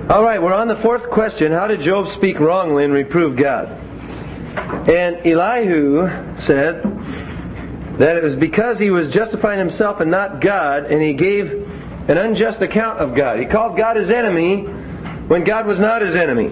All right, we're on the fourth question. How did Job speak wrongly and reprove God? And Elihu said that it was because he was justifying himself and not God, and he gave an unjust account of God. He called God his enemy when God was not his enemy.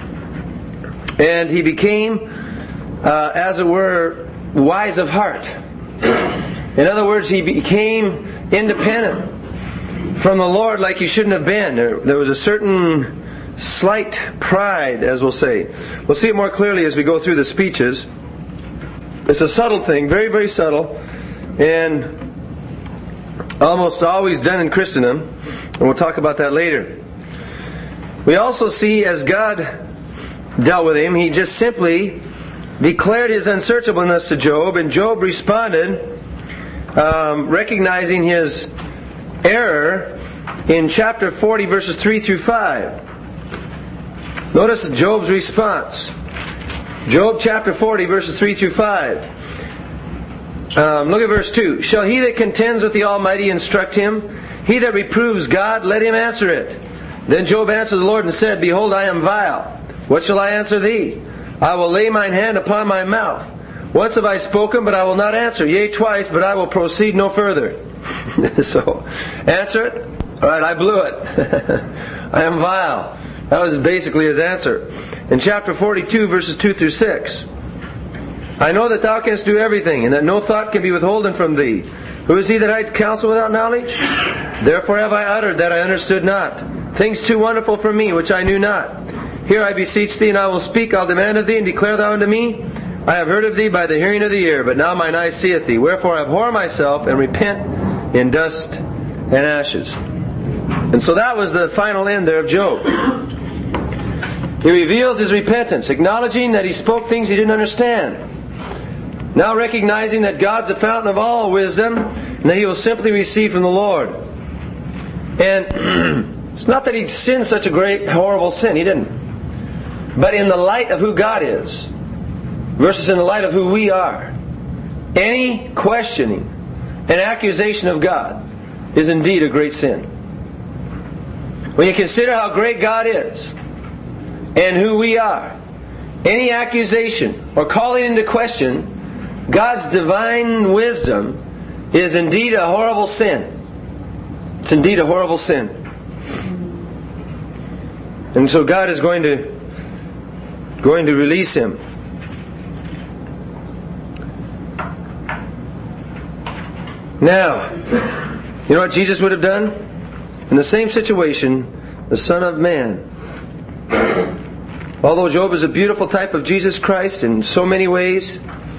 And he became, as it were, wise of heart. In other words, he became independent from the Lord like he shouldn't have been. There was a certain slight pride, as we'll say. We'll see it more clearly as we go through the speeches. It's a subtle thing, very, very subtle, and almost always done in Christendom, and we'll talk about that later. We also see as God dealt with him, he just simply declared his unsearchableness to Job, and Job responded, recognizing his error in chapter 40, verses 3 through 5. Notice Job's response. Job chapter 40, verses 3 through 5. Look at verse 2. Shall he that contends with the Almighty instruct him? He that reproves God, let him answer it. Then Job answered the Lord and said, Behold, I am vile. What shall I answer thee? I will lay mine hand upon my mouth. Once have I spoken, but I will not answer. Yea, twice, but I will proceed no further. So, answer it? All right, I blew it. I am vile. That was basically his answer. In chapter 42, verses 2 through 6. I know that thou canst do everything, and that no thought can be withholden from thee. Who is he that hides counsel without knowledge? Therefore have I uttered that I understood not. Things too wonderful for me, which I knew not. Here I beseech thee, and I will speak. I'll demand of thee, and declare thou unto me. I have heard of thee by the hearing of the ear, but now mine eye seeth thee. Wherefore I abhor myself, and repent in dust and ashes. And so that was the final end there of Job. He reveals his repentance, acknowledging that he spoke things he didn't understand. Now recognizing that God's the fountain of all wisdom, and that he will simply receive from the Lord. And it's not that he sinned such a great, horrible sin. He didn't. But in the light of who God is, versus in the light of who we are, any questioning and accusation of God is indeed a great sin. When you consider how great God is and who we are, any accusation or calling into question God's divine wisdom is indeed a horrible sin. It's indeed a horrible sin. And so God is going to release him. Now, you know what Jesus would have done? In the same situation, the Son of Man. Although Job is a beautiful type of Jesus Christ in so many ways,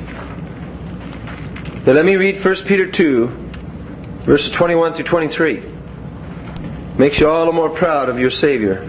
but let me read 1 Peter 2, verses 21 through 23. Makes you all the more proud of your Savior.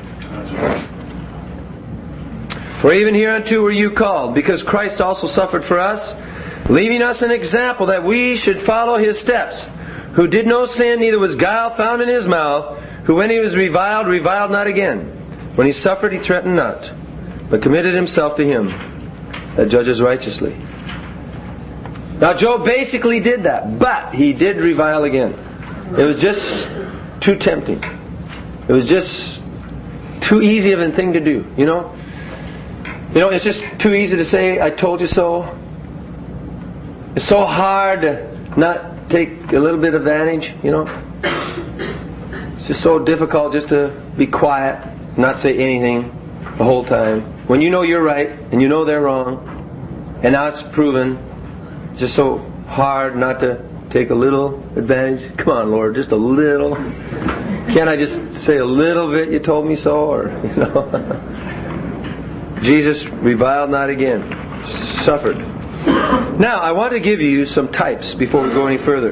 For even hereunto were you called, because Christ also suffered for us, leaving us an example that we should follow his steps, who did no sin, neither was guile found in his mouth, who when he was reviled, reviled not again. When he suffered, he threatened not, but committed himself to him that judges righteously. Now Job basically did that, but he did revile again. It was just too tempting. It was just too easy of a thing to do, you know? You know, it's just too easy to say, I told you so. It's so hard to not take a little bit of advantage, you know? It's just so difficult just to be quiet, not say anything the whole time. When you know you're right, and you know they're wrong, and now it's proven, it's just so hard not to take a little advantage. Come on, Lord, just a little. Can't I just say a little bit, you told me so? Or, you know. Jesus reviled not again. Suffered. Now, I want to give you some types before we go any further.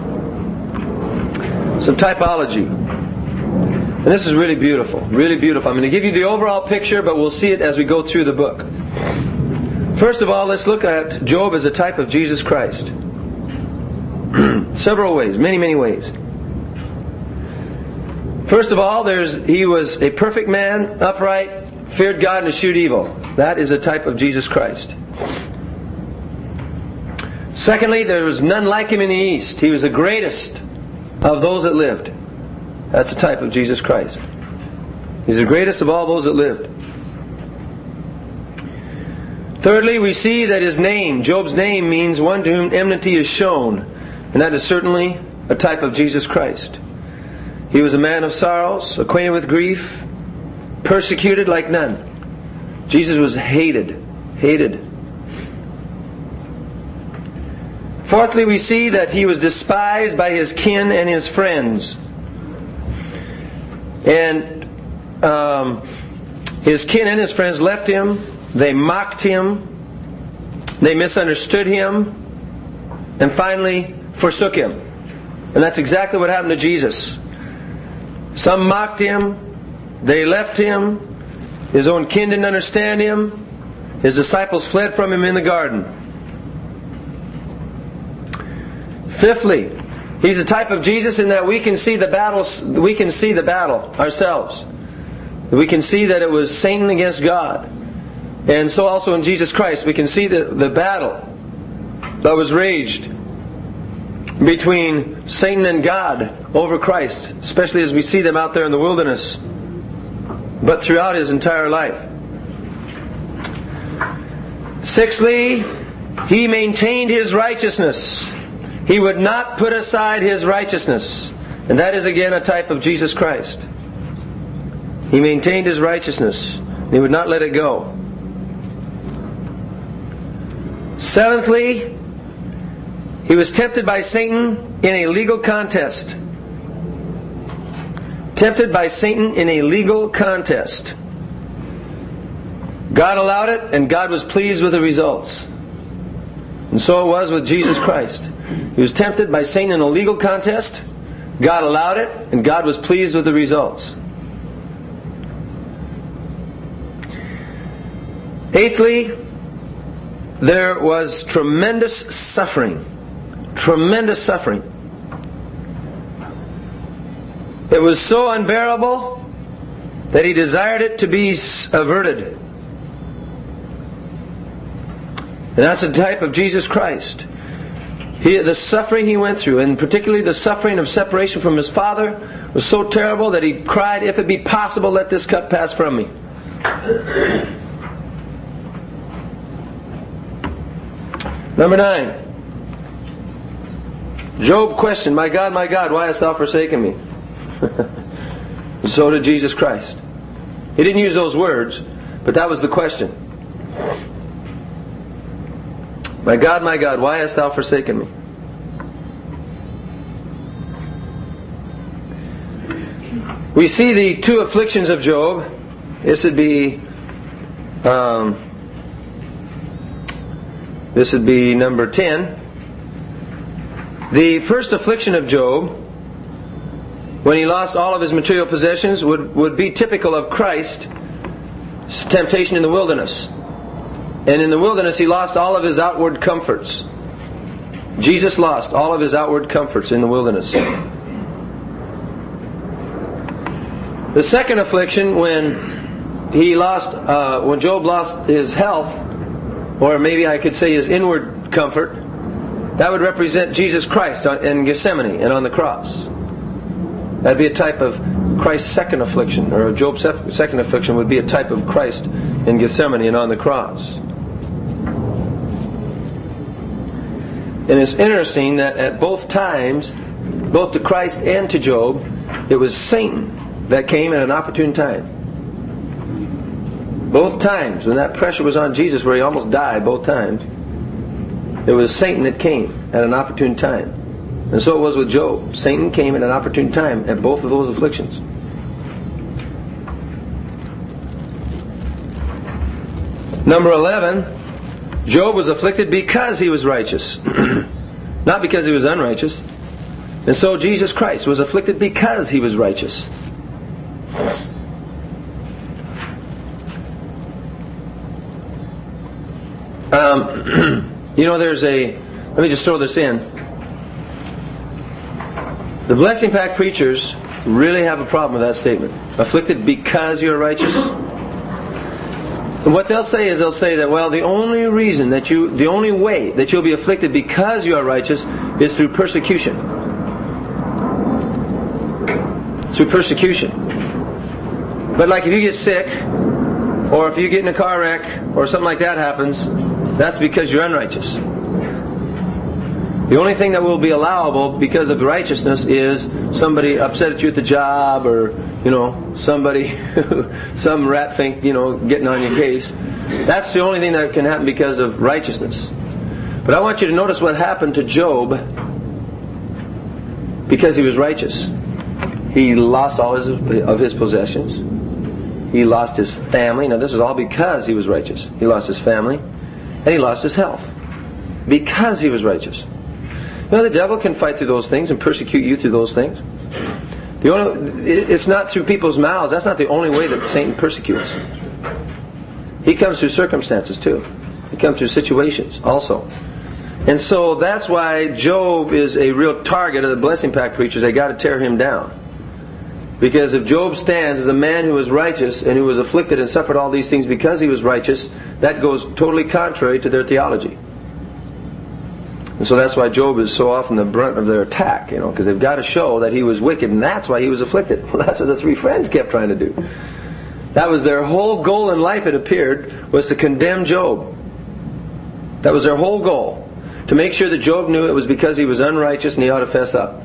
Some typology. And this is really beautiful. Really beautiful. I'm going to give you the overall picture, but we'll see it as we go through the book. First of all, let's look at Job as a type of Jesus Christ. Several ways. Many, many ways. First of all, he was a perfect man, upright, feared God and eschewed evil. That is a type of Jesus Christ. Secondly, there was none like him in the East. He was the greatest of those that lived. That's a type of Jesus Christ. He's the greatest of all those that lived. Thirdly, we see that his name, Job's name, means one to whom enmity is shown. And that is certainly a type of Jesus Christ. He was a man of sorrows, acquainted with grief, persecuted like none. Jesus was hated. Fourthly, we see that he was despised by his kin and his friends. And his kin and his friends left him. They mocked him. They misunderstood him. And finally forsook him. And that's exactly what happened to Jesus. Some mocked him. They left him. His own kin didn't understand him. His disciples fled from him in the garden. Fifthly, he's a type of Jesus in that we can see the battle ourselves. We can see that it was Satan against God. And so also in Jesus Christ, we can see the battle that was raged between Satan and God over Christ, especially as we see them out there in the wilderness, but throughout his entire life. Sixthly, he maintained his righteousness. He would not put aside his righteousness. And that is again a type of Jesus Christ. He maintained his righteousness. He would not let it go. Seventhly, he was tempted by Satan in a legal contest. Tempted by Satan in a legal contest. God allowed it, and God was pleased with the results. And so it was with Jesus Christ. He was tempted by Satan in a legal contest. God allowed it, and God was pleased with the results. Eighthly, there was tremendous suffering. Tremendous suffering. It was so unbearable that he desired it to be averted. And that's a type of Jesus Christ. The suffering he went through, and particularly the suffering of separation from his Father, was so terrible that he cried, "If it be possible, let this cup pass from me." Number 9. Job questioned, my God, why hast thou forsaken me?" So did Jesus Christ. He didn't use those words, but that was the question. My God, why hast thou forsaken me?" We see the two afflictions of Job. This would be number 10. The first affliction of Job, when he lost all of his material possessions, would be typical of Christ's temptation in the wilderness. And in the wilderness he lost all of his outward comforts. Jesus lost all of his outward comforts in the wilderness. The second affliction, when Job lost his health, or maybe I could say his inward comfort, that would represent Jesus Christ in Gethsemane and on the cross. That would be a type of Christ's second affliction, or Job's second affliction would be a type of Christ in Gethsemane and on the cross. And it's interesting that at both times, both to Christ and to Job, it was Satan that came at an opportune time. Both times, when that pressure was on Jesus where he almost died, both times, it was Satan that came at an opportune time. And so it was with Job. Satan came at an opportune time at both of those afflictions. Number 11, Job was afflicted because he was righteous. Not because he was unrighteous. And so Jesus Christ was afflicted because he was righteous. Let me just throw this in. The Blessing Pack preachers really have a problem with that statement. Afflicted because you're righteous. And what they'll say is that, well, the only way that you'll be afflicted because you are righteous is through persecution. Through persecution. But like if you get sick, or if you get in a car wreck, or something like that happens, that's because you're unrighteous. The only thing that will be allowable because of righteousness is somebody upset at you at the job, or somebody, some rat think, getting on your case. That's the only thing that can happen because of righteousness. But I want you to notice what happened to Job because he was righteous. He lost all of his possessions. He lost his family. Now this is all because he was righteous. He lost his family, and he lost his health because he was righteous. The devil can fight through those things and persecute you through those things. It's not through people's mouths. That's not the only way that Satan persecutes. He comes through circumstances too. He comes through situations also. And so that's why Job is a real target of the blessing pack preachers. They got to tear him down. Because if Job stands as a man who was righteous and who was afflicted and suffered all these things because he was righteous, that goes totally contrary to their theology. And so that's why Job is so often the brunt of their attack, because they've got to show that he was wicked, and that's why he was afflicted. Well, that's what the three friends kept trying to do. That was their whole goal in life, it appeared, was to condemn Job. That was their whole goal. To make sure that Job knew it was because he was unrighteous and he ought to fess up.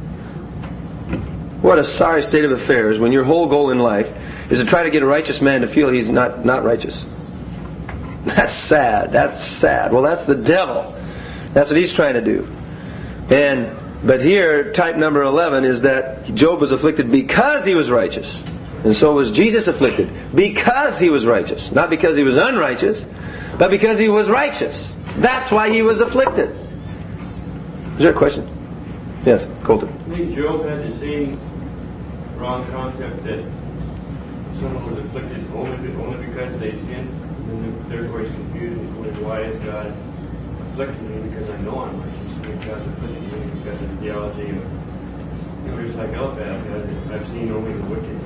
What a sorry state of affairs when your whole goal in life is to try to get a righteous man to feel he's not righteous. That's sad. That's sad. Well, that's the devil. That's what he's trying to do. But here, type number 11 is that Job was afflicted because he was righteous. And so was Jesus afflicted because he was righteous. Not because he was unrighteous, but because he was righteous. That's why he was afflicted. Is there a question? Yes, Colton. I think Job had the same wrong concept that someone was afflicted only because they sinned, and therefore he's confused. He's wondering, why is God afflicting me? Because I know I'm righteous. God's afflicting me because of the theology of, just like Eliphaz, I've seen only the wicked.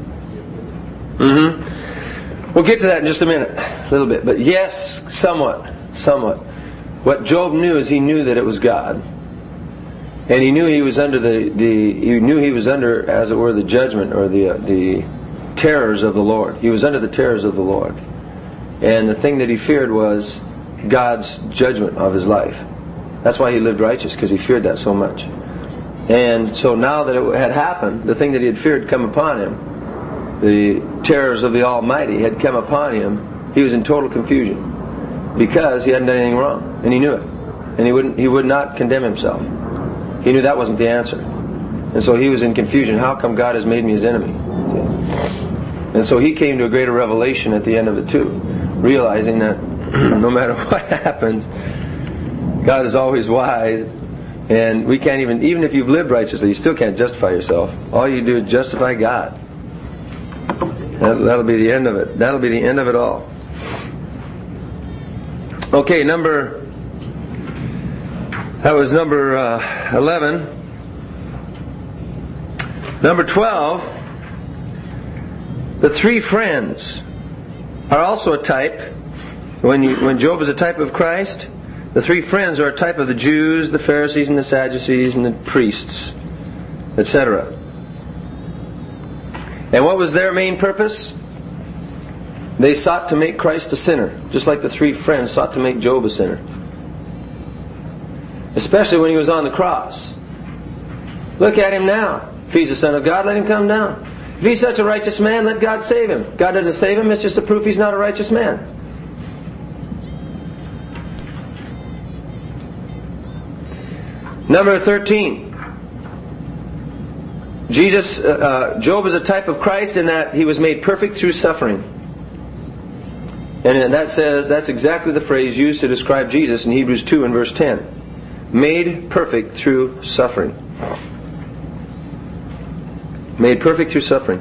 We'll get to that in just a minute, a little bit. But yes, somewhat. What Job knew is he knew that it was God, and he knew he was under as it were, the judgment or the terrors of the Lord. He was under the terrors of the Lord, and the thing that he feared was God's judgment of his life. That's why he lived righteous, because he feared that so much. And so now that it had happened, the thing that he had feared come upon him, the terrors of the Almighty had come upon him. He was in total confusion because he hadn't done anything wrong, and he knew it, and he would not condemn himself. He knew that wasn't the answer, and so he was in confusion. How come God has made me his enemy? And so he came to a greater revelation at the end of it too, realizing that no matter what happens, God is always wise, and we can't even if you've lived righteously, you still can't justify yourself. All you do is justify God. That'll be the end of it. That'll be the end of it all. Okay, that was number 11. Number 12, the three friends are also a type. When Job is a type of Christ, the three friends are a type of the Jews, the Pharisees, and the Sadducees, and the priests, etc. And what was their main purpose? They sought to make Christ a sinner, just like the three friends sought to make Job a sinner. Especially when he was on the cross. Look at him now. If he's the Son of God, let him come down. If he's such a righteous man, let God save him. God doesn't save him, it's just a proof he's not a righteous man. Number 13. Job is a type of Christ in that he was made perfect through suffering. And that's exactly the phrase used to describe Jesus in Hebrews 2 and verse 10. Made perfect through suffering. Made perfect through suffering.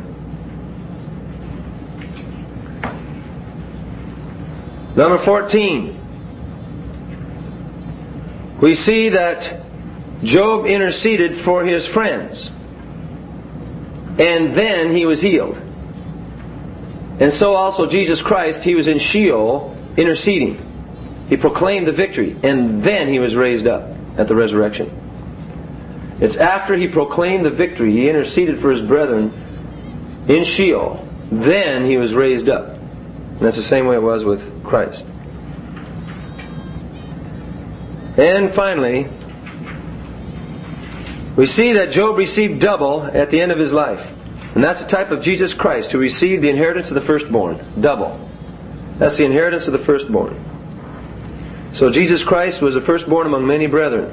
Number 14. We see that Job interceded for his friends. And then he was healed. And so also Jesus Christ, he was in Sheol interceding. He proclaimed the victory, and then he was raised up at the resurrection. It's after he proclaimed the victory, he interceded for his brethren in Sheol, then He was raised up. And that's the same way it was with Christ. And finally, we see that Job received double at the end of his life. And that's the type of Jesus Christ, who received the inheritance of the firstborn. Double. That's the inheritance of the firstborn. So Jesus Christ was the firstborn among many brethren.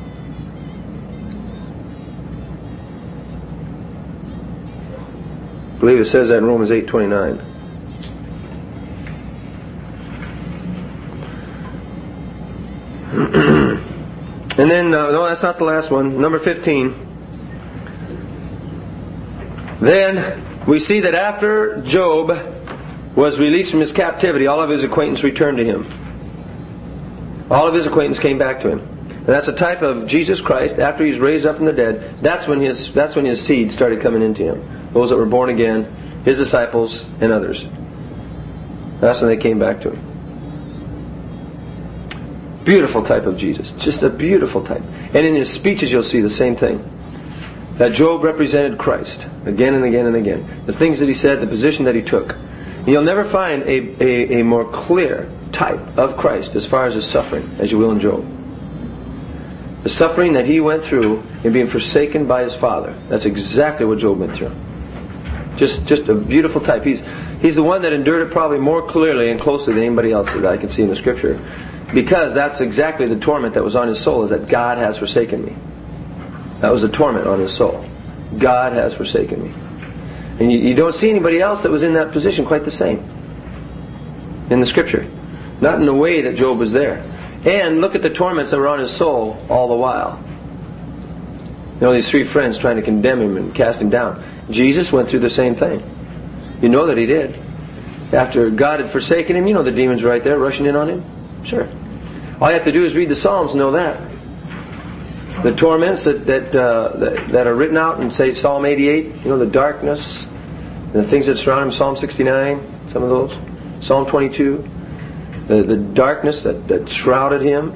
I believe it says that in Romans 8:29. And then, no, that's not the last one. Number 15. Then we see that after Job was released from his captivity, all of his acquaintance returned to him. All of his acquaintance came back to him. And that's a type of Jesus Christ. After He's raised up from the dead, that's when his seed started coming into him. Those that were born again, His disciples and others. That's when they came back to Him. Beautiful type of Jesus. Just a beautiful type. And in his speeches you'll see the same thing. That Job represented Christ again and again and again. The things that he said, the position that he took. You'll never find a more clear type of Christ as far as his suffering as you will in Job. The suffering that he went through in being forsaken by his father. That's exactly what Job went through. Just a beautiful type. He's the one that endured it probably more clearly and closely than anybody else that I can see in the Scripture. Because that's exactly the torment that was on his soul, is that God has forsaken me. That was the torment on his soul. God has forsaken me. And you don't see anybody else that was in that position quite the same in the Scripture. Not in the way that Job was there. And look at the torments that were on his soul all the while. You know, these three friends trying to condemn him and cast him down. Jesus went through the same thing. You know that He did. After God had forsaken him, you know the demons were right there rushing in on him. Sure. All you have to do is read the Psalms and know that. The torments that are written out in, say, Psalm 88, you know, the darkness, the things that surround him, Psalm 69, some of those, Psalm 22, the darkness that shrouded him.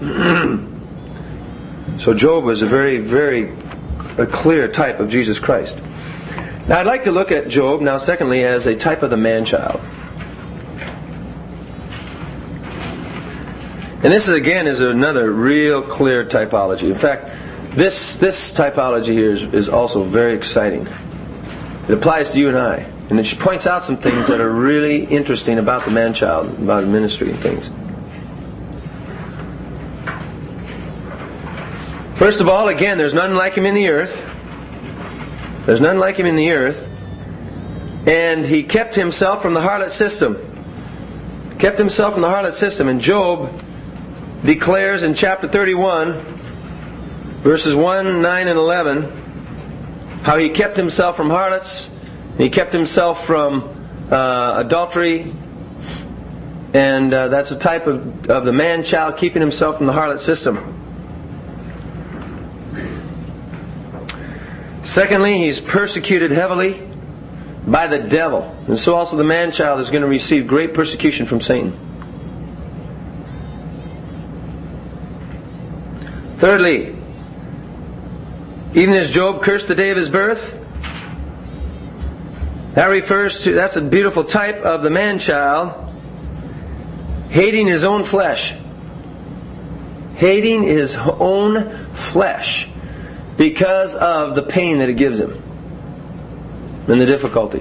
So Job was a very, very clear type of Jesus Christ. Now I'd like to look at Job now, secondly, as a type of the man-child. And this again is another real clear typology. In fact, this typology here is also very exciting. It applies to you and I. And it points out some things that are really interesting about the man-child, about the ministry and things. First of all, again, there's none like him in the earth. There's none like him in the earth. And he kept himself from the harlot system. Kept himself from the harlot system. And Job declares in chapter 31, verses 1, 9, and 11, how he kept himself from harlots. He kept himself from adultery. And that's a type of the man-child keeping himself from the harlot system. Secondly, he's persecuted heavily by the devil. And so also the man-child is going to receive great persecution from Satan. Thirdly, even as Job cursed the day of his birth, that's a beautiful type of the man-child hating his own flesh. Hating his own flesh because of the pain that it gives him and the difficulty.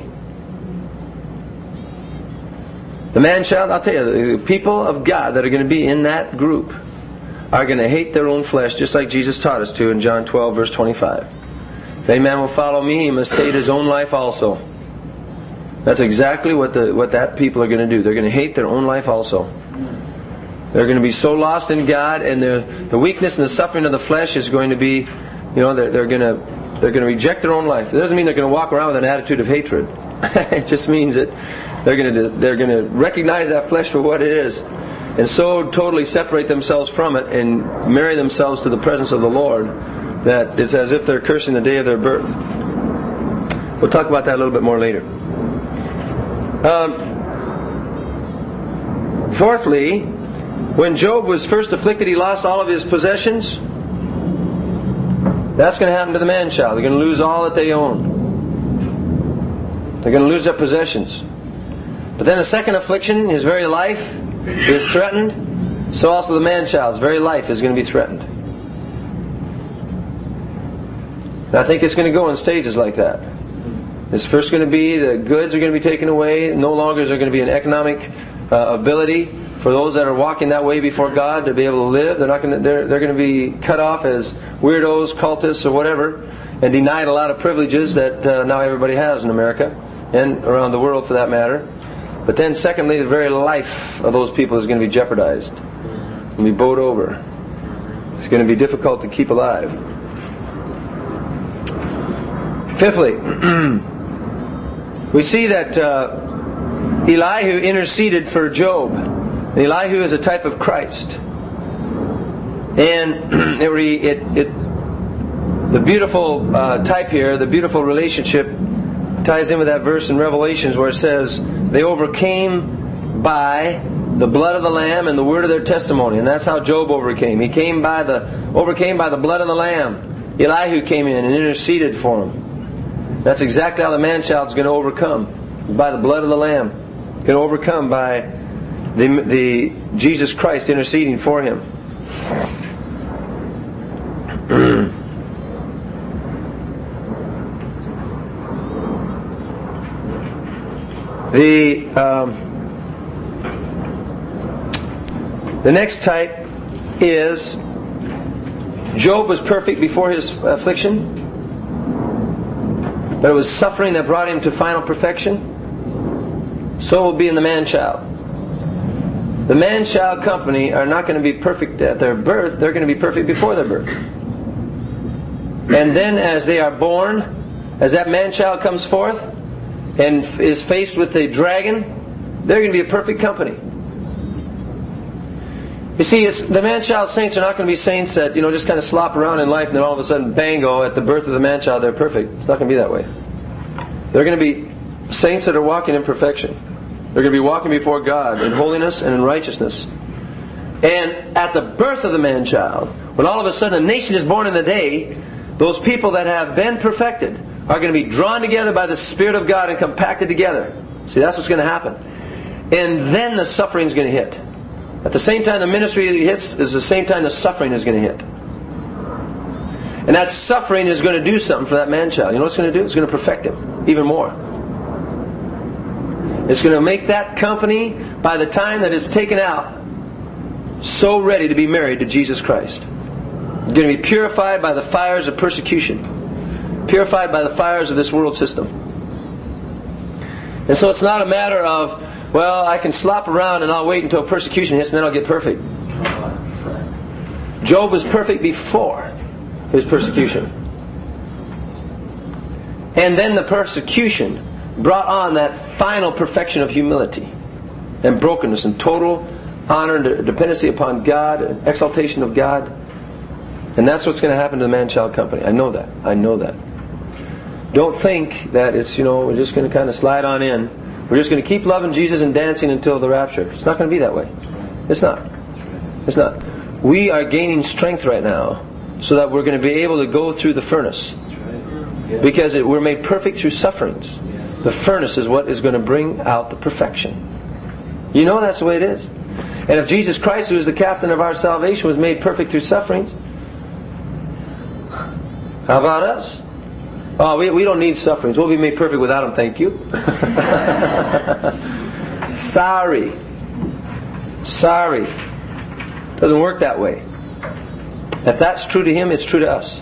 The man-child, I'll tell you, the people of God that are going to be in that group are going to hate their own flesh, just like Jesus taught us to in John 12, verse 25. If any man will follow me, he must hate his own life also. That's exactly what that people are going to do. They're going to hate their own life also. They're going to be so lost in God, and the weakness and the suffering of the flesh is going to be, they're going to reject their own life. It doesn't mean they're going to walk around with an attitude of hatred. It just means that they're going to recognize that flesh for what it is, and so totally separate themselves from it and marry themselves to the presence of the Lord that it's as if they're cursing the day of their birth. We'll talk about that a little bit more later. Fourthly, when Job was first afflicted, he lost all of his possessions. That's going to happen to the man-child. They're going to lose all that they own. They're going to lose their possessions. But then the second affliction, his very life is threatened. So also the man-child's very life is going to be threatened. And I think it's going to go in stages like that. It's first going to be the goods are going to be taken away. No longer is there going to be an economic ability for those that are walking that way before God to be able to live. They're going to be cut off as weirdos, cultists, or whatever, and denied a lot of privileges that now everybody has in America and around the world for that matter. But then secondly, the very life of those people is going to be jeopardized and be bowed over. It's going to be difficult to keep alive. Fifthly, we see that Elihu interceded for Job. Elihu is a type of Christ. And the beautiful type here, the beautiful relationship, ties in with that verse in Revelations where it says, they overcame by the blood of the Lamb and the word of their testimony. And that's how Job overcame. He overcame by the blood of the Lamb. Elihu came in and interceded for him. That's exactly how the man-child is going to overcome. By the blood of the Lamb. Going to overcome by the Jesus Christ interceding for him. The next type is Job was perfect before his affliction, but it was suffering that brought him to final perfection. So it will be in the man-child. The man-child company are not going to be perfect at their birth. They're going to be perfect before their birth. And then as they are born, as that man-child comes forth and is faced with the dragon, they're going to be a perfect company. You see, the man-child saints are not going to be saints that, just kind of slop around in life and then all of a sudden, bango, at the birth of the man-child, they're perfect. It's not going to be that way. They're going to be saints that are walking in perfection. They're going to be walking before God in holiness and in righteousness. And at the birth of the man-child, when all of a sudden a nation is born in the day, those people that have been perfected are going to be drawn together by the Spirit of God and compacted together. See, that's what's going to happen. And then the suffering is going to hit. At the same time the ministry hits is the same time the suffering is going to hit. And that suffering is going to do something for that man-child. You know what it's going to do? It's going to perfect him even more. It's going to make that company, by the time that it's taken out, so ready to be married to Jesus Christ. It's going to be purified by the fires of persecution. Purified by the fires of this world system. And so it's not a matter of, well, I can slop around and I'll wait until persecution hits and then I'll get perfect. Job was perfect before his persecution. And then the persecution brought on that final perfection of humility and brokenness and total honor and dependency upon God and exaltation of God. And that's what's going to happen to the man-child company. I know that. Don't think that it's, we're just going to kind of slide on in. We're just going to keep loving Jesus and dancing until the rapture. It's not going to be that way. It's not. We are gaining strength right now so that we're going to be able to go through the furnace. Because we're made perfect through sufferings. The furnace is what is going to bring out the perfection. That's the way it is. And if Jesus Christ, who is the captain of our salvation, was made perfect through sufferings, how about us? Oh, we don't need sufferings. We'll be made perfect without them, thank you. Sorry. Doesn't work that way. If that's true to Him, it's true to us.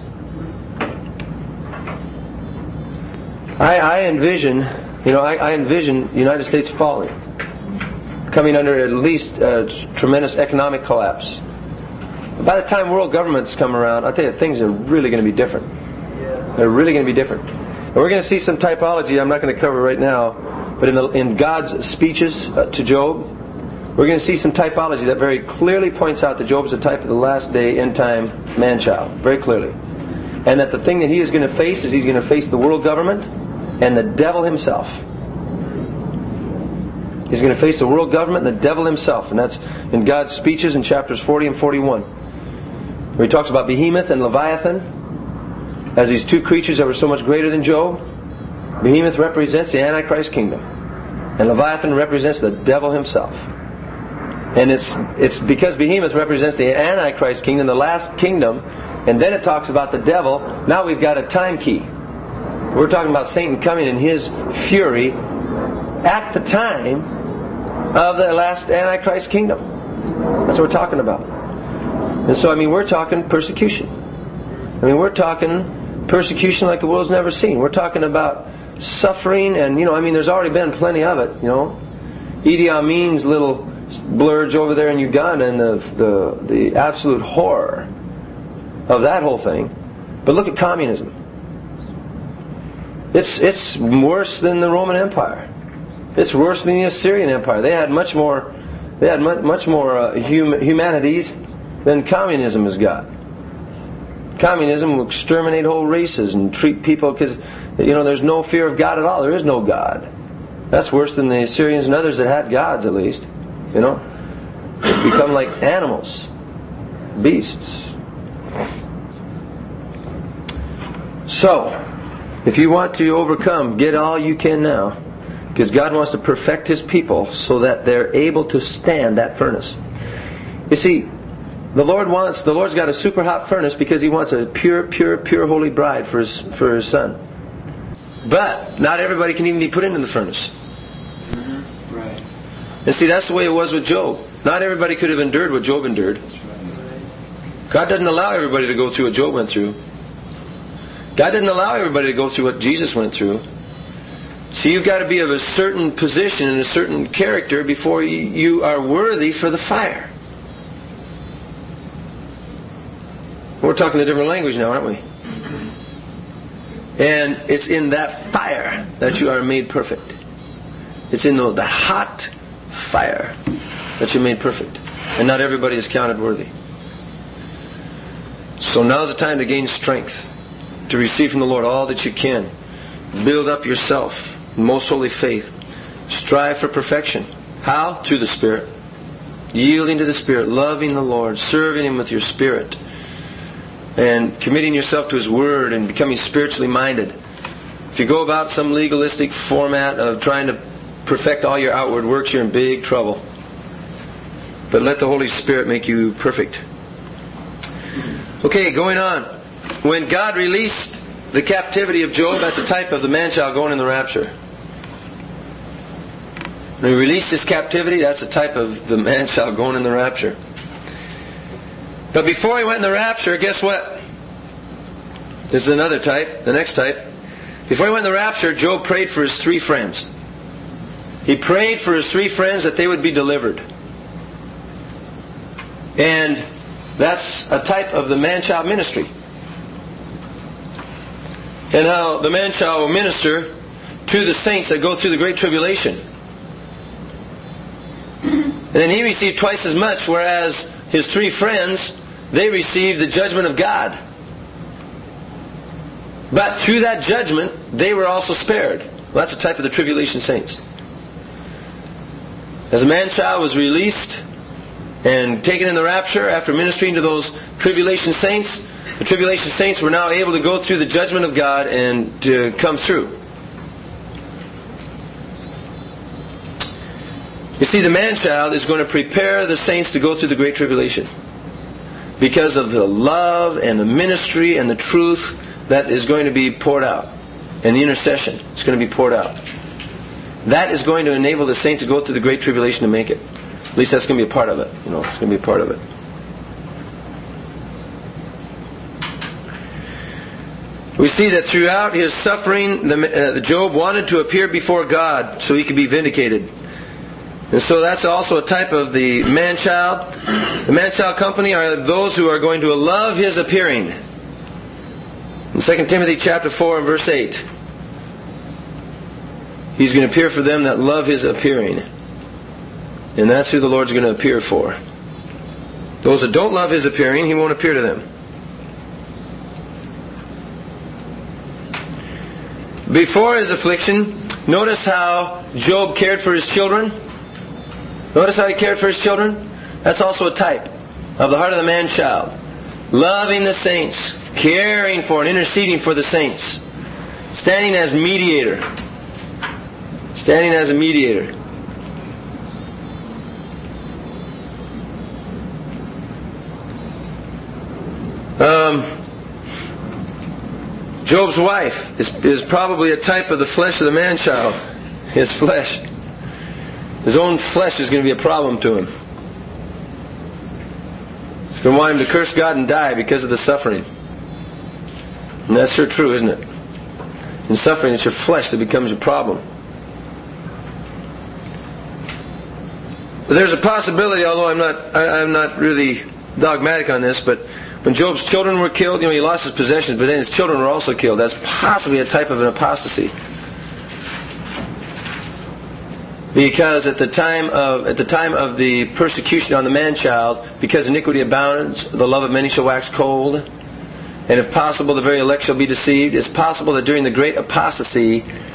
I envision the United States falling, coming under at least a tremendous economic collapse. By the time world governments come around, I'll tell you, things are really going to be different. They're really going to be different. And we're going to see some typology I'm not going to cover right now, but in God's speeches to Job, we're going to see some typology that very clearly points out that Job is a type of the last day, end time man-child. Very clearly. And that the thing that he is going to face is he's going to face the world government and the devil himself. He's going to face the world government and the devil himself. And that's in God's speeches in chapters 40 and 41. Where he talks about Behemoth and Leviathan as these two creatures that were so much greater than Job. Behemoth represents the Antichrist kingdom. And Leviathan represents the devil himself. And it's because Behemoth represents the Antichrist kingdom, the last kingdom, and then it talks about the devil. Now we've got a time key. We're talking about Satan coming in his fury at the time of the last Antichrist kingdom. That's what we're talking about. And so, we're talking persecution. We're talking persecution like the world's never seen. We're talking about suffering, and there's already been plenty of it. Idi Amin's little blurge over there in Uganda, and the absolute horror of that whole thing. But look at communism. It's worse than the Roman Empire. It's worse than the Assyrian Empire. They had much more humanities than communism has got. Communism will exterminate whole races and treat people because there's no fear of God at all. There is no God. That's worse than the Assyrians and others that had gods, at least. They become like animals, beasts. So, if you want to overcome, get all you can now. Because God wants to perfect His people so that they're able to stand that furnace. You see, the Lord's got a super hot furnace because He wants a pure holy bride for His Son. But not everybody can even be put into the furnace. Mm-hmm. Right. And see, that's the way it was with Job. Not everybody could have endured what Job endured. God doesn't allow everybody to go through what Job went through. God didn't allow everybody to go through what Jesus went through. So you've got to be of a certain position and a certain character before you are worthy for the fire. We're talking a different language now, aren't we? And it's in that fire that you are made perfect. It's in that hot fire that you're made perfect. And not everybody is counted worthy. So now's the time to gain strength, to receive from the Lord all that you can. Build up yourself in most holy faith. Strive for perfection. How? Through the Spirit. Yielding to the Spirit, loving the Lord, serving Him with your spirit, and committing yourself to His Word and becoming spiritually minded. If you go about some legalistic format of trying to perfect all your outward works, you're in big trouble. But let the Holy Spirit make you perfect. Okay, going on. When God released the captivity of Job, that's a type of the man-child going in the rapture. When He released His captivity, that's a type of the man-child going in the rapture. But before He went in the rapture, guess what? This is another type, the next type. Before He went in the rapture, Job prayed for his 3 friends. He prayed for his 3 friends that they would be delivered. And that's a type of the man-child ministry. And how the man-child will minister to the saints that go through the Great Tribulation. And then he received twice as much, whereas his 3 friends, they received the judgment of God. But through that judgment, they were also spared. Well, that's a type of the tribulation saints. As a man-child was released and taken in the rapture after ministering to those tribulation saints, the tribulation saints were now able to go through the judgment of God and to come through. You see, the man-child is going to prepare the saints to go through the Great Tribulation because of the love and the ministry and the truth that is going to be poured out. And the intercession is going to be poured out. That is going to enable the saints to go through the Great Tribulation to make it. At least that's going to be a part of it. It's going to be a part of it. We see that throughout his suffering, Job wanted to appear before God so he could be vindicated. And so that's also a type of the man-child. The man-child company are those who are going to love his appearing. In 2 Timothy chapter 4 and verse 8, He's going to appear for them that love His appearing. And that's who the Lord's going to appear for. Those that don't love His appearing, He won't appear to them. Before his affliction, notice how Job cared for his children. Notice how he cared for his children. That's also a type of the heart of the man-child. Loving the saints, caring for and interceding for the saints, Standing as mediator. Standing as a mediator. Job's wife is probably a type of the flesh of the man-child. His flesh. His own flesh is going to be a problem to him. He's going to want him to curse God and die because of the suffering. And that's sure true, isn't it? In suffering, it's your flesh that becomes your problem. But there's a possibility, although I'm not really dogmatic on this, but when Job's children were killed, he lost his possessions, but then his children were also killed. That's possibly a type of an apostasy. Because at the time of the persecution on the man-child, because iniquity abounds, the love of many shall wax cold, and if possible, the very elect shall be deceived. It's possible that during the great apostasy,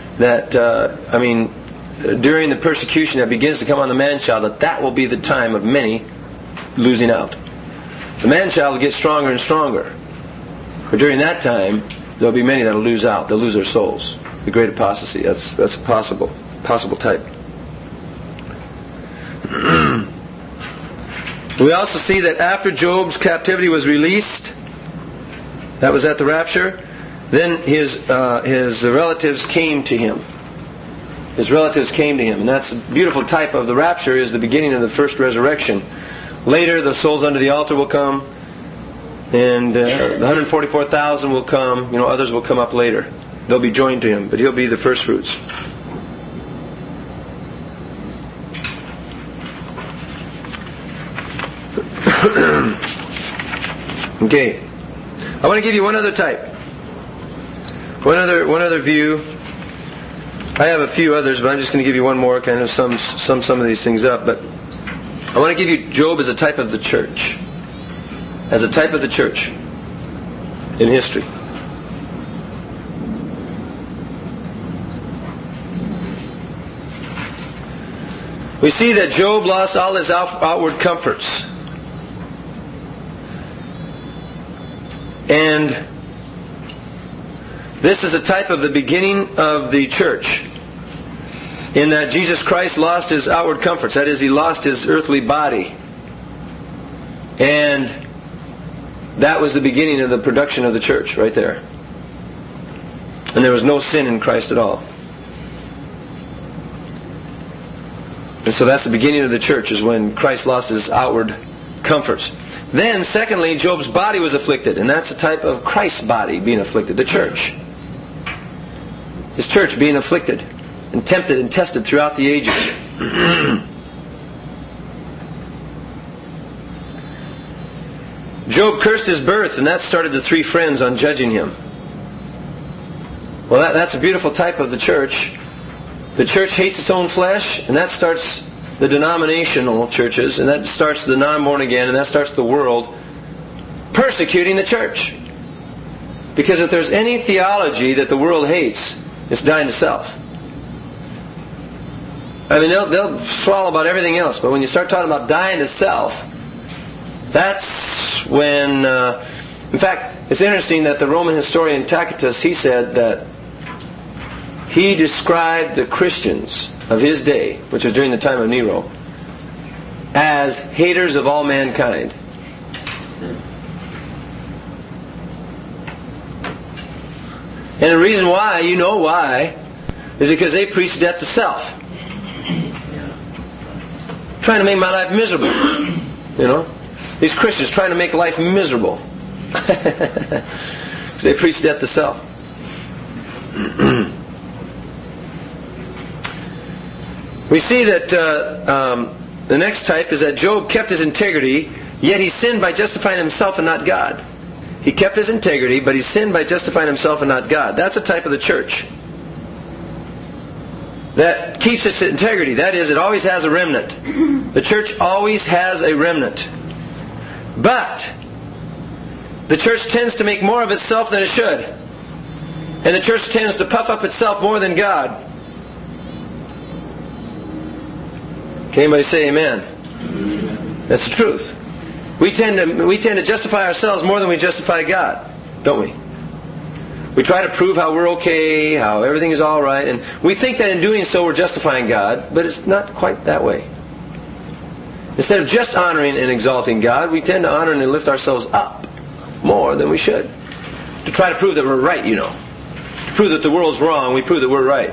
during the persecution that begins to come on the man-child, that will be the time of many losing out. The man-child will get stronger and stronger. But during that time, there will be many that will lose out. They'll lose their souls. The great apostasy. That's a possible type. We also see that after Job's captivity was released, that was at the rapture, then his relatives came to him. His relatives came to him. And that's a beautiful type of the rapture, is the beginning of the first resurrection. Later, the souls under the altar will come, and the 144,000 will come. Others will come up later. They'll be joined to him, but he'll be the first fruits. Okay, I want to give you one other type, one other view. I have a few others, but I'm just going to give you one more, kind of sum some of these things up. But I want to give you Job as a type of the church. As a type of the church in history. We see that Job lost all his outward comforts. And this is a type of the beginning of the church, in that Jesus Christ lost his outward comforts. That is, he lost his earthly body. And that was the beginning of the production of the church, right there. And there was no sin in Christ at all. And so that's the beginning of the church, is when Christ lost his outward comforts. Then, secondly, Job's body was afflicted. And that's a type of Christ's body being afflicted, the church. His church being afflicted and tempted and tested throughout the ages. Job cursed his birth, and that started the three friends on judging him. Well, that's a beautiful type of the church. The church hates its own flesh, and that starts the denominational churches, and that starts the non-born again, and that starts the world persecuting the church. Because if there's any theology that the world hates, it's dying to self. I mean, they'll swallow about everything else, but when you start talking about dying to self, that's when... in fact, it's interesting that the Roman historian Tacitus, he said that he described the Christians of his day, which was during the time of Nero, as haters of all mankind. And the reason why, you know why, is because they preach death to self. Trying to make my life miserable. These Christians trying to make life miserable. Because they preach death to self. We see that the next type is that Job kept his integrity, yet he sinned by justifying himself and not God. He kept his integrity, but he sinned by justifying himself and not God. That's a type of the church that keeps its integrity. That is, it always has a remnant. The church always has a remnant. But the church tends to make more of itself than it should. And the church tends to puff up itself more than God. Can anybody say amen? That's the truth. We tend to justify ourselves more than we justify God, don't we? We try to prove how we're okay, how everything is all right, and we think that in doing so we're justifying God, but it's not quite that way. Instead of just honoring and exalting God, we tend to honor and lift ourselves up more than we should. To try to prove that we're right, To prove that the world's wrong, we prove that we're right?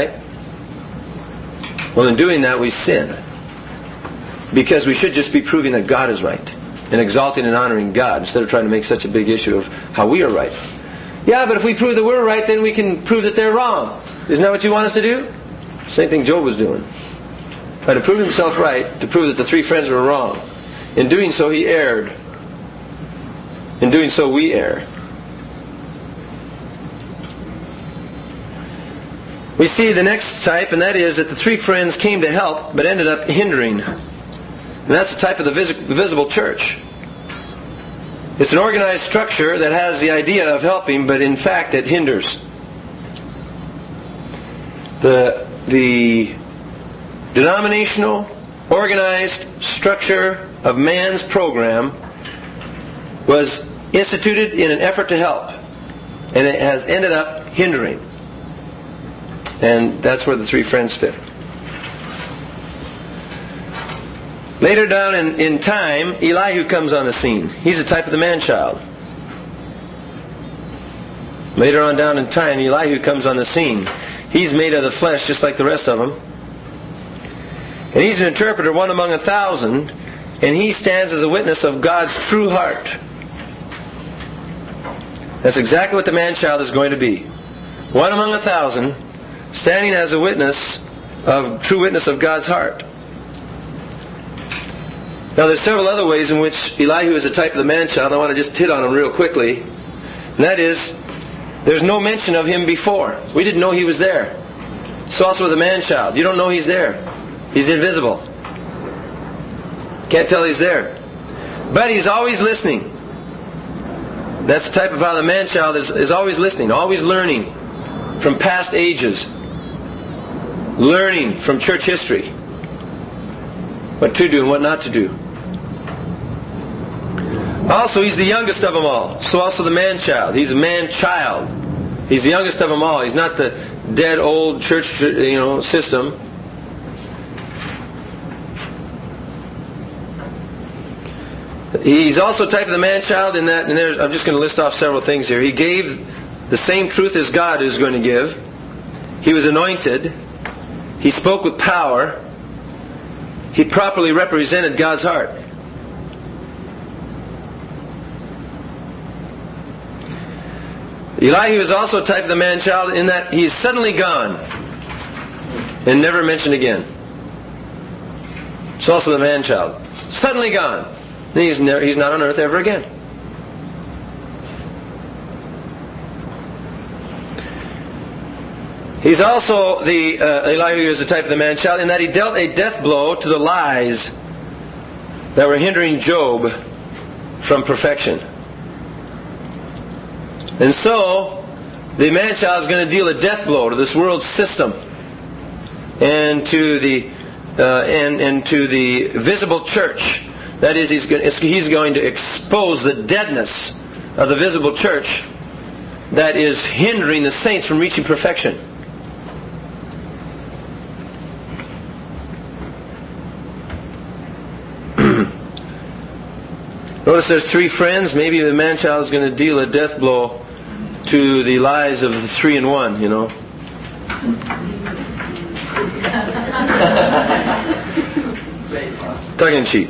Well, in doing that, we sin. Because we should just be proving that God is right. And exalting and honoring God, instead of trying to make such a big issue of how we are right. Yeah, but if we prove that we're right, then we can prove that they're wrong. Isn't that what you want us to do? Same thing Job was doing. Trying to prove himself right, to prove that the three friends were wrong. In doing so, he erred. In doing so, we err. We see the next type, and that is that the three friends came to help, but ended up hindering. And that's the type of the visible church. It's an organized structure that has the idea of helping, but in fact it hinders. The denominational, organized structure of man's program was instituted in an effort to help. And it has ended up hindering. And that's where the three friends fit. Later down in time, Elihu comes on the scene. He's a type of the man-child. Later on down in time, Elihu comes on the scene. He's made of the flesh just like the rest of them. And he's an interpreter, one among 1,000. And he stands as a witness of God's true heart. That's exactly what the man-child is going to be. One among 1,000, standing as a true witness of God's heart. Now there's several other ways in which Elihu is a type of the man-child. I want to just hit on them real quickly. And that is, there's no mention of him before. We didn't know he was there. So also with the man-child. You don't know he's there. He's invisible. Can't tell he's there. But he's always listening. That's the type of how the man-child is always listening, always learning from past ages. Learning from church history. What to do and what not to do. Also, he's the youngest of them all. So also the man-child. He's a man-child. He's the youngest of them all. He's not the dead old church, system. He's also a type of the man-child in that, and I'm just going to list off several things here. He gave the same truth as God is going to give. He was anointed. He spoke with power. He properly represented God's heart. Elihu is also a type of the man-child in that he's suddenly gone and never mentioned again. It's also the man-child. Suddenly gone. He's not on earth ever again. He's also Elihu is the type of the man-child in that he dealt a death blow to the lies that were hindering Job from perfection. And so, the man-child is going to deal a death blow to this world system and to the visible church. That is, he's going to expose the deadness of the visible church that is hindering the saints from reaching perfection. Notice there's three friends. Maybe the man-child is going to deal a death blow to the lies of the 3 in 1, Tongue in cheek.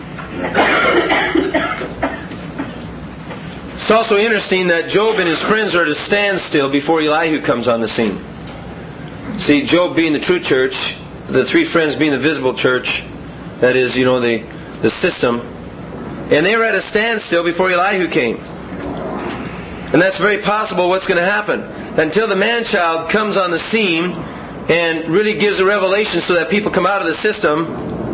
It's also interesting that Job and his friends are at a standstill before Elihu comes on the scene. See, Job being the true church, the three friends being the visible church, that is, the system. And they were at a standstill before Elihu came. And that's very possible what's going to happen. Until the man-child comes on the scene and really gives a revelation so that people come out of the system,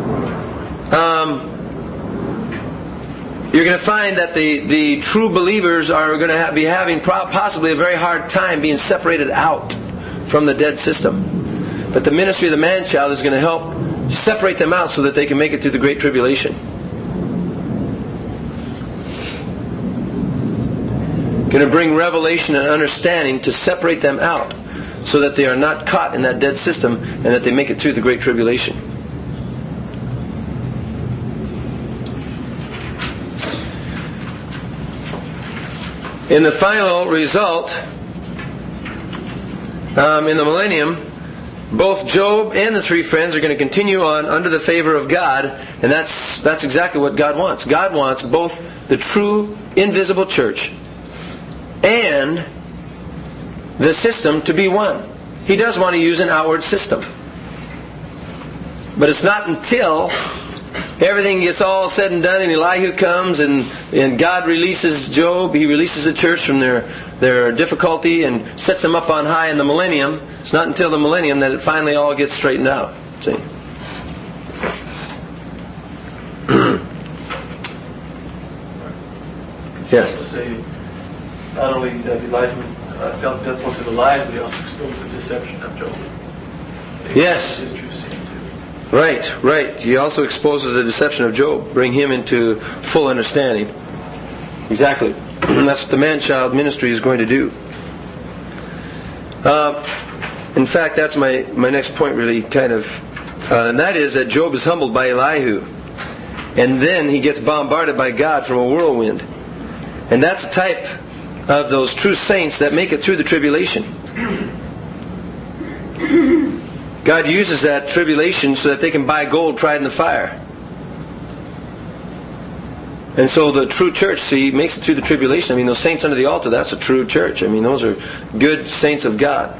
you're going to find that the true believers are going to be having possibly a very hard time being separated out from the dead system. But the ministry of the man-child is going to help separate them out so that they can make it through the Great Tribulation. going to bring revelation and understanding to separate them out so that they are not caught in that dead system and that they make it through the Great Tribulation. In the final result, in the millennium, both Job and the three friends are going to continue on under the favor of God, and that's exactly what God wants. God wants both the true, invisible church and the system to be one. He does want to use an outward system. But it's not until everything gets all said and done and Elihu comes and God releases Job, He releases the church from their difficulty and sets them up on high in the millennium. It's not until the millennium that it finally all gets straightened out. See? Yes? To say, not only did Elijah dealt death blow to the lies, but he also exposed the deception of Job. Yes. His true sin too. Right. He also exposes the deception of Job, bring him into full understanding. Exactly. And that's what the man-child ministry is going to do. In fact, that's my next point really kind of, and that is that Job is humbled by Elihu. And then he gets bombarded by God from a whirlwind. And that's a type of those true saints that make it through the tribulation. God uses that tribulation so that they can buy gold tried in the fire. And so the true church, see, makes it through the tribulation. I mean, those saints under the altar, that's a true church. I mean, those are good saints of God.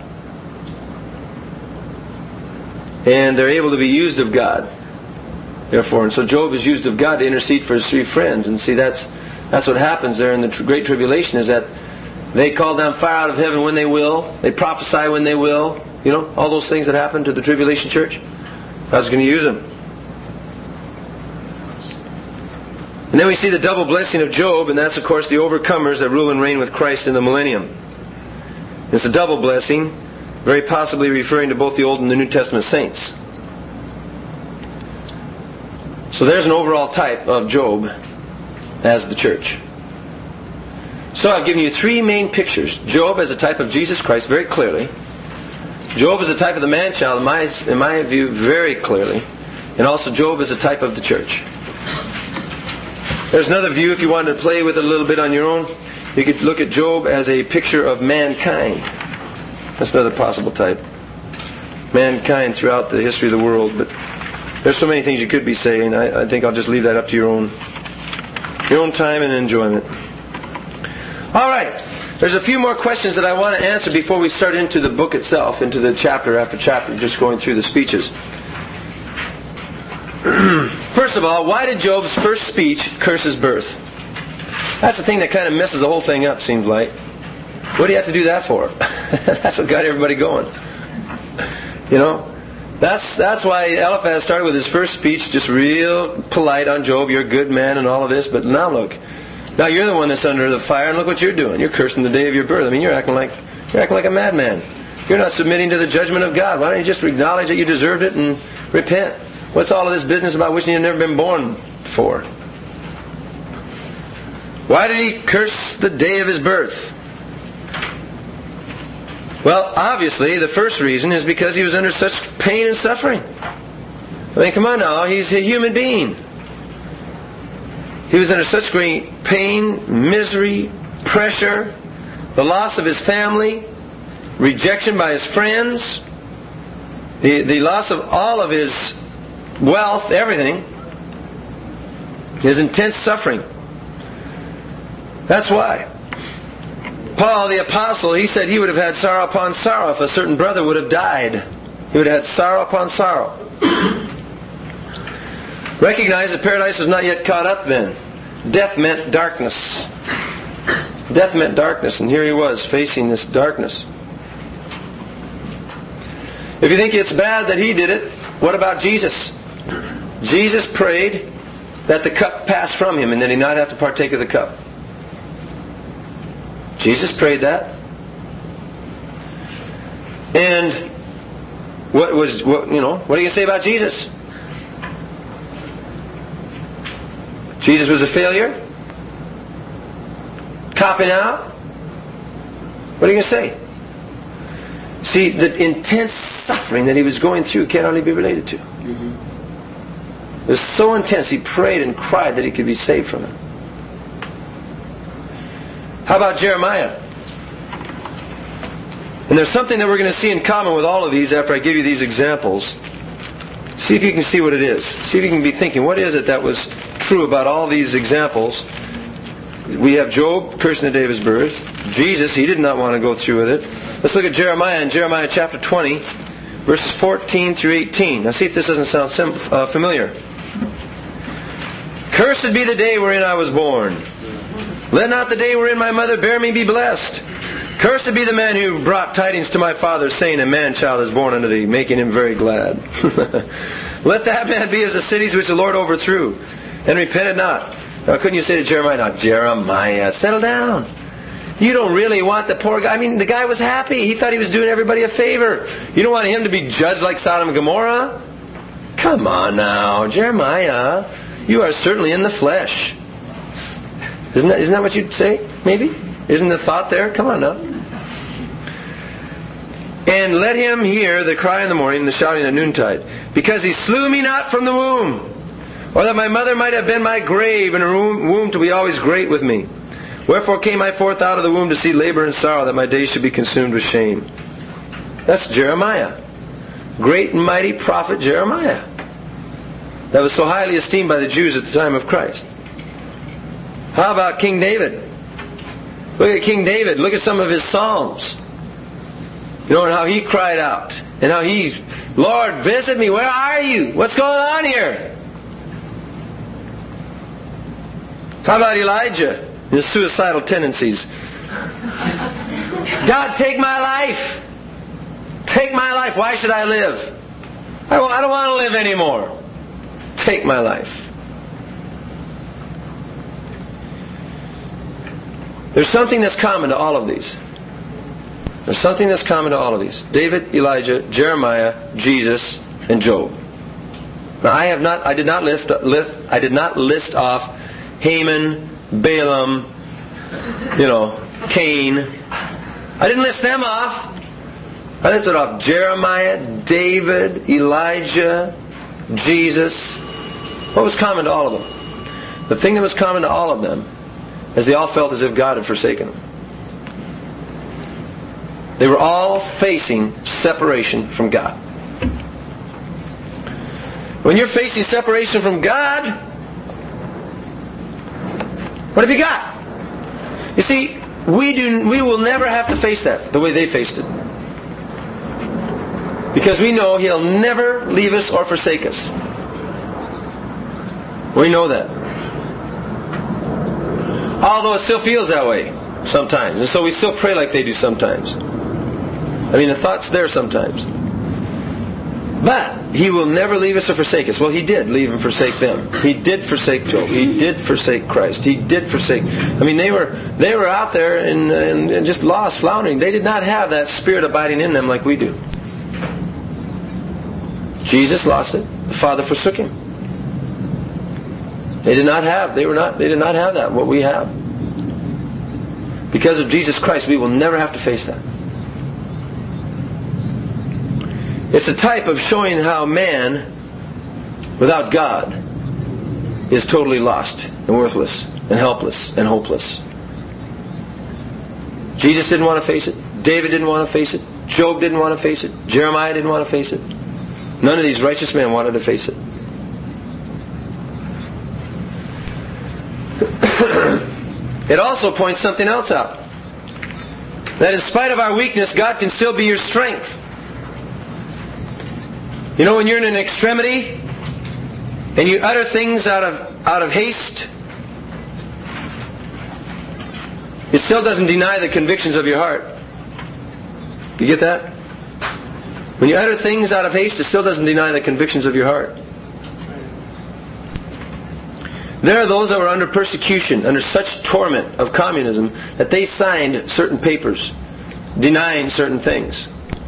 And they're able to be used of God. Therefore, and so Job is used of God to intercede for his three friends. And see, that's what happens there in the Great Tribulation, is that they call down fire out of heaven when they will. They prophesy when they will. You know, all those things that happen to the tribulation church. God's going to use them. And then we see the double blessing of Job, and that's, of course, the overcomers that rule and reign with Christ in the millennium. It's a double blessing, very possibly referring to both the Old and the New Testament saints. So there's an overall type of Job as the church. So I've given you three main pictures. Job as a type of Jesus Christ, very clearly. Job is a type of the man-child, in my view, very clearly. And also Job is a type of the church. There's another view, if you wanted to play with it a little bit on your own. You could look at Job as a picture of mankind. That's another possible type. Mankind throughout the history of the world. But there's so many things you could be saying. I think I'll just leave that up to your own time and enjoyment. All right. There's a few more questions that I want to answer before we start into the book itself, into the chapter after chapter, just going through the speeches. First of all, why did Job's first speech curse his birth? That's the thing that kind of messes the whole thing up, seems like. What do you have to do that for? That's what got everybody going. You know? That's why Eliphaz started with his first speech, just real polite on Job. You're a good man and all of this, but now look. Now you're the one that's under the fire, and look what you're doing. You're cursing the day of your birth. I mean, you're acting like a madman. You're not submitting to the judgment of God. Why don't you just acknowledge that you deserved it and repent? What's all of this business about wishing you'd never been born for? Why did he curse the day of his birth? Well, obviously, the first reason is because he was under such pain and suffering. I mean, come on now, he's a human being. He was under such great pain, misery, pressure, the loss of his family, rejection by his friends, the loss of all of his wealth, everything, his intense suffering. That's why. Paul the Apostle, he said he would have had sorrow upon sorrow if a certain brother would have died. He would have had sorrow upon sorrow. Recognize that paradise was not yet caught up then. Death meant darkness. Death meant darkness, and here he was facing this darkness. If you think it's bad that he did it, what about Jesus? Jesus prayed that the cup pass from him and that he not have to partake of the cup. Jesus prayed that. And what do you say about Jesus? Jesus was a failure? Copping out? What are you going to say? See, the intense suffering that he was going through can only be related to. It was so intense, he prayed and cried that he could be saved from it. How about Jeremiah? And there's something that we're going to see in common with all of these after I give you these examples. See if you can see what it is. See if you can be thinking, what is it that was true about all these examples? We have Job cursing the day of his birth. Jesus, he did not want to go through with it. Let's look at Jeremiah in Jeremiah chapter 20, verses 14 through 18. Now see if this doesn't sound familiar. Cursed be the day wherein I was born. Let not the day wherein my mother bare me be blessed. Cursed be the man who brought tidings to my father, saying, a man-child is born unto thee, making him very glad. Let that man be as the cities which the Lord overthrew, and repented not. Now, couldn't you say to Jeremiah, now, Jeremiah, settle down. You don't really want the poor guy. I mean, the guy was happy. He thought he was doing everybody a favor. You don't want him to be judged like Sodom and Gomorrah? Come on now, Jeremiah. You are certainly in the flesh. Isn't that what you'd say? Maybe? Isn't the thought there? Come on now. And let him hear the cry in the morning and the shouting at noontide, because he slew me not from the womb, or that my mother might have been my grave, and her womb to be always great with me. Wherefore came I forth out of the womb to see labor and sorrow, that my days should be consumed with shame. That's Jeremiah. Great and mighty prophet Jeremiah. That was so highly esteemed by the Jews at the time of Christ. How about King David? Look at King David. Look at some of his Psalms. You know, and how he cried out. And how he, Lord, visit me. Where are you? What's going on here? How about Elijah? His suicidal tendencies. God, take my life. Take my life. Why should I live? I don't want to live anymore. Take my life. There's something that's common to all of these. There's something that's common to all of these. David, Elijah, Jeremiah, Jesus, and Job. Now I did not list off Haman, Balaam, Cain. I didn't list them off. I listed off Jeremiah, David, Elijah, Jesus. What was common to all of them? The thing that was common to all of them is they all felt as if God had forsaken them. They were all facing separation from God. When you're facing separation from God, what have you got? You see, we will never have to face that the way they faced it. Because we know He'll never leave us or forsake us. We know that. Although it still feels that way sometimes. And so we still pray like they do sometimes. I mean, the thought's there sometimes. But He will never leave us or forsake us. Well, He did leave and forsake them. He did forsake Job. He did forsake Christ. He did forsake. I mean, they were out there and just lost, floundering. They did not have that Spirit abiding in them like we do. Jesus lost it. The Father forsook Him. They did not have that, what we have. Because of Jesus Christ, we will never have to face that. It's a type of showing how man, without God, is totally lost and worthless and helpless and hopeless. Jesus didn't want to face it. David didn't want to face it. Job didn't want to face it. Jeremiah didn't want to face it. None of these righteous men wanted to face it. It also points something else out. That in spite of our weakness, God can still be your strength. You know, when you're in an extremity and you utter things out of haste, it still doesn't deny the convictions of your heart. You get that? When you utter things out of haste, it still doesn't deny the convictions of your heart. There are those that were under persecution, under such torment of communism, that they signed certain papers denying certain things.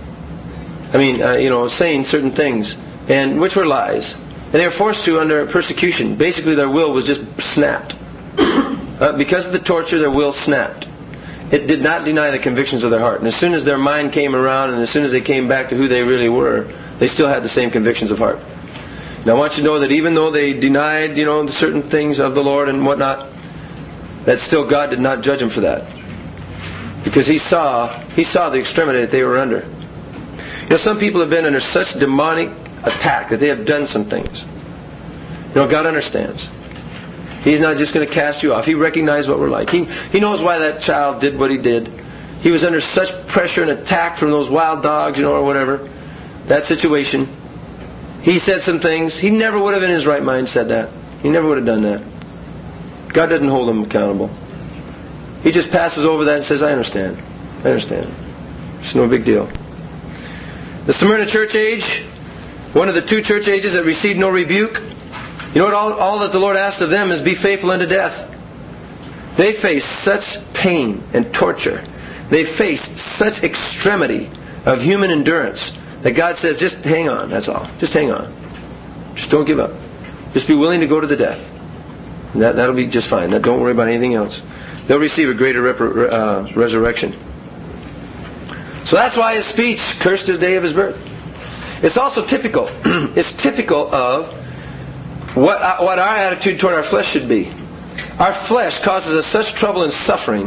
Saying certain things, and which were lies. And they were forced to under persecution. Basically, their will was just snapped. Because of the torture, their will snapped. it did not deny the convictions of their heart. And as soon as their mind came around, and as soon as they came back to who they really were, they still had the same convictions of heart. Now I want you to know that even though they denied, the certain things of the Lord and whatnot, that still God did not judge them for that. Because He saw the extremity that they were under. Some people have been under such demonic attack that they have done some things. God understands. He's not just going to cast you off. He recognized what we're like. He knows why that child did what he did. He was under such pressure and attack from those wild dogs, or whatever. That situation. He said some things. He never would have in his right mind said that. He never would have done that. God doesn't hold him accountable. He just passes over that and says, I understand. It's no big deal. The Smyrna church age, one of the 2 church ages that received no rebuke, all that the Lord asked of them is be faithful unto death. They faced such pain and torture. They faced such extremity of human endurance that God says, just hang on, that's all. Just hang on. Just don't give up. Just be willing to go to the death. And that'll be just fine. Don't worry about anything else. They'll receive a greater resurrection. So that's why his speech cursed the day of his birth. It's also typical. It's typical of what our attitude toward our flesh should be. Our flesh causes us such trouble and suffering.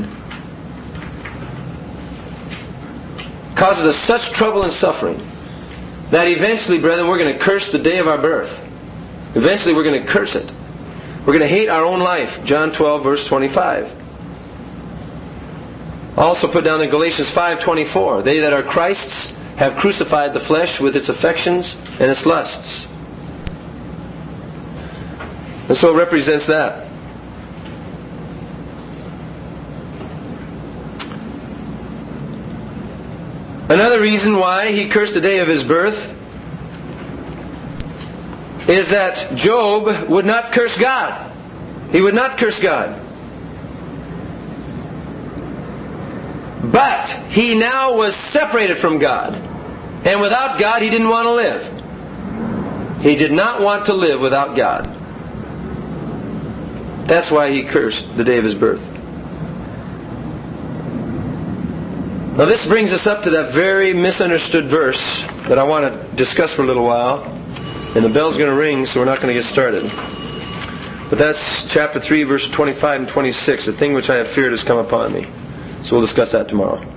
That eventually, brethren, we're going to curse the day of our birth. Eventually we're going to curse it. We're going to hate our own life. John 12, verse 25. Also put down in Galatians 5:24. They that are Christ's have crucified the flesh with its affections and its lusts. And so it represents that. Another reason why he cursed the day of his birth is that Job would not curse God. He would not curse God. But he now was separated from God. And without God, he didn't want to live. He did not want to live without God. That's why he cursed the day of his birth. Now this brings us up to that very misunderstood verse that I want to discuss for a little while. And the bell's going to ring, so we're not going to get started. But that's chapter 3, verses 25 and 26. The thing which I have feared has come upon me. So we'll discuss that tomorrow.